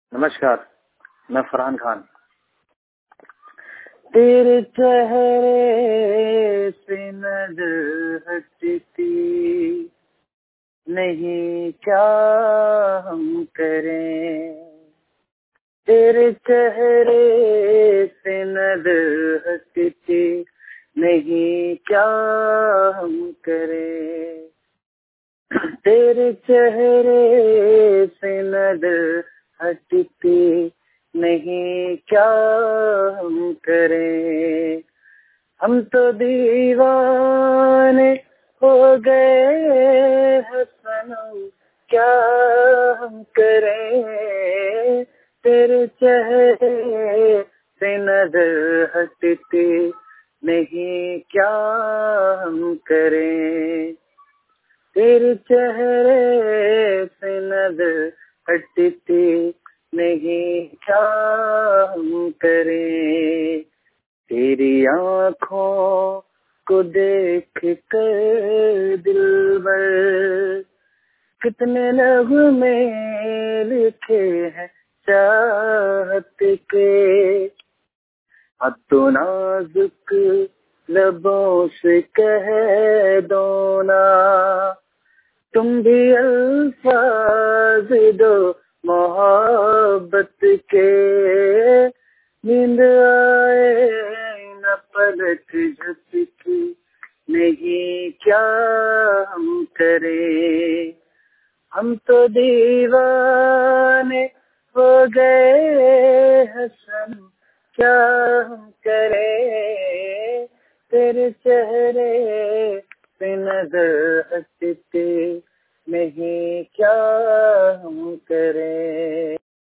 नमस्कार, मैं फरहान खान। तेरे चेहरे से नजर हटती नहीं, क्या हम करें। तेरे चेहरे से नजर हटती नहीं, क्या हम करें। तेरे चेहरे से नजर हटती नहीं, क्या हम करें। हम तो दीवाने हो गए हैं सनम, क्या हम करें। तेरे चेहरे से नजर हटती नहीं, क्या हम करें। तेरे चेहरे से नजर हटती नहीं, क्या हम करें। तेरी आँखों को देख कर दिलबर कितने नगमे लिखे हैं चाहत के। अब तो नाजुक लबों से कह दो ना, तुम भी अल्फाज दो मोहब्बत के। नींद आए न पलक झपकी नहीं, क्या हम करें। हम तो दीवाने हो गए हैं सनम, क्या हम करें। तेरे चेहरे पे नजर हटती नहीं, क्या हम करें।